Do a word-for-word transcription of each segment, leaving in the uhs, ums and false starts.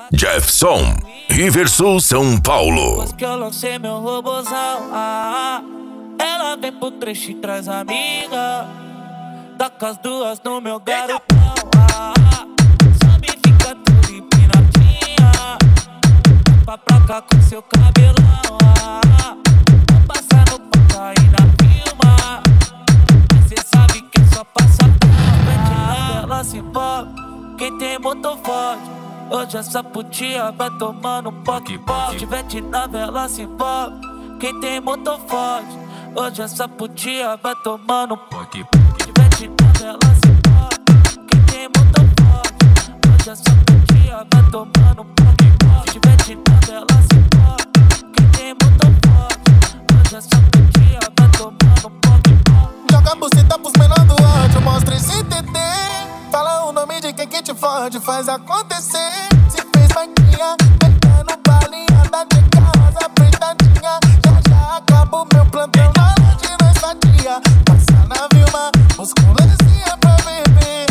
Jefferson, Riversul, São Paulo. Depois que eu lancei meu robozão, ah, ela vem pro trecho e traz amiga. Taca as duas no meu garotão, ah, sobe e fica tudo empinadinha. Pra pra cá com seu cabelão, ah, vou passar no ponto aí na filma. Cê sabe que é só passa ah, ela se envolve, quem tem motor forte. Hoje essa putinha vai tomando poque poque. Vete na vela se envolve, quem tem motor forte. Hoje essa putinha vai tomando poque poque. Vete na vela se envolve, quem tem motor forte. Hoje essa putinha vai tomando poque poque. Vete na vela se envolve, quem tem motor forte. Hoje essa putinha vai tomando poque poque. Joga a buceta pros menor do ódio, mostra esse T T. Fala o nome de quem que te fode, faz acontecer. Se fez vaquinha, deita no balinha da de casa apertadinha. Já já acaba o meu plantão na noite nós fatia. Passa na Vilma, musculancinha pra beber.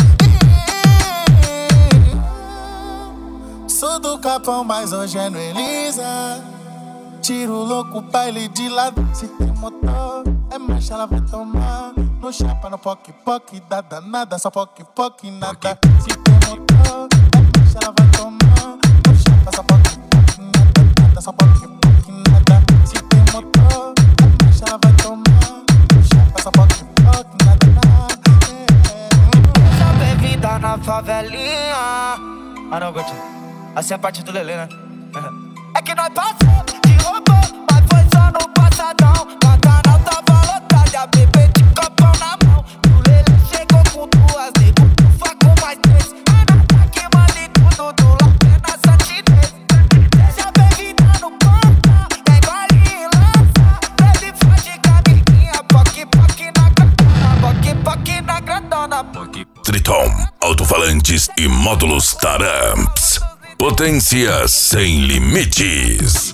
Sou do Capão, mas hoje é no Elisa. Tiro louco, baile de lado. Se tem motor, é marcha, ela vai tomar. No chapa, no poque, poque, dá danada. Só poque, poque, nada. Se tem motor, é marcha, ela vai tomar. No chapa, só poque, poque, nada, nada. Só poque, poque, nada. Se tem motor, é marcha, ela vai tomar. No chapa, só poque, poque, nada, nada. Essa bebida na favelinha. Ah não, Gotinho, assim é a parte do Lelê, né? É que nós passamos de robô, mas foi só no passadão. Pantanal tava lotado, a bebê de copão na mão. O Lelê chegou com duas, nego, tufa com mais três. Renata que manda em tudo, do lado é na santinês. Deixa a bebida no ponta, tem gole e lança. Bebe forte com a amiguinha, poque, poque na grandona. Poque, poque na grandona. Triton, alto-falantes e módulos Taramps. Potência sem limites.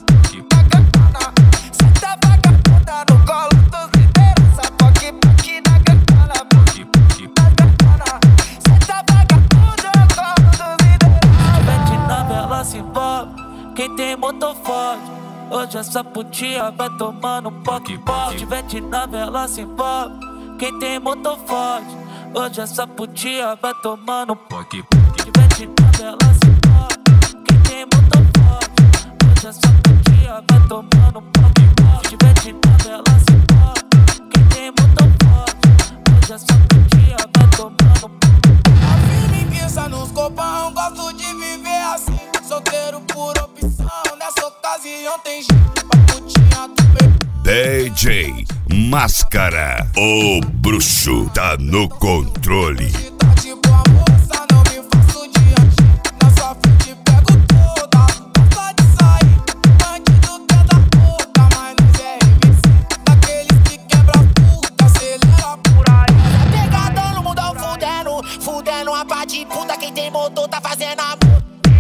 Quem tem motor forte, hoje essa putinha vai tomando poque poque. Vete na vela se envolve, quem tem motor forte, hoje essa putinha vai tomando poque poque. Vete na vela se envolve, quem tem motor forte, hoje essa putinha vai tomando poque poque. Vete na vela se envolve, quem tem motor forte, hoje essa putinha vai tomando poque poque. A vida pensa nos copão, gosto de viver assim. Solteiro por opção, nessa ocasião tem jeito pra putinha do bebê. D J Máscara, o bruxo tá no controle. Tá tipo a moça, não me faço de anjo. Na sua frente pego toda, gosta de sair. Bandido quer da boca, mas nós é M C. Daqueles que quebra puta, acelera por aí. Pegadão no mundão fudendo, fudendo a pá de puta. Quem tem motor tá fazendo amor.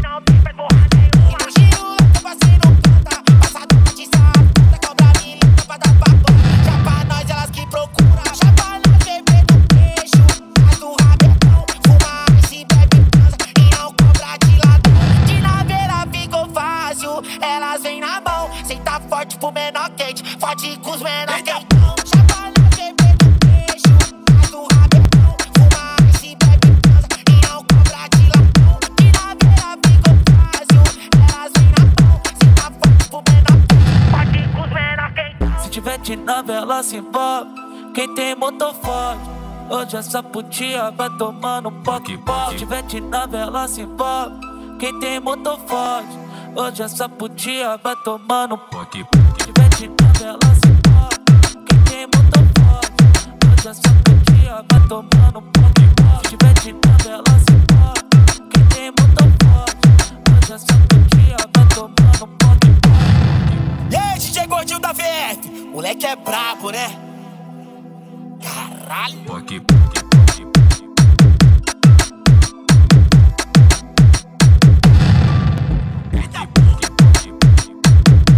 Elas vêm na mão, cê tá forte pro menor quente, forte com os menor quente. Chapa na G B do queixo, faz do rabetão. Fuma e bebe transa e não cobra de latão. De naveira ficou fácil, elas vêm na mão, cê tá forte pro menor quente, forte com os menor quente. Se tiver de novela se envolve, quem tem motor forte, hoje essa putinha vai tomando poque poque. Se tiver de novela se envolve, quem tem motor forte, hoje essa putinha vai tomando poque poque. Se tiver de novela se envolve, quem tem motor forte, hoje essa putinha vai tomando poque poque. Se tiver de novela se envolve, quem tem motor forte, hoje essa putinha vai tomando poque poque. E aí, D J Gordinho da V F, moleque é brabo, né? Caralho. Poque, poque, poque.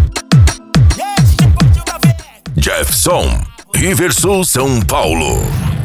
Jefferson, Riversul, São Paulo.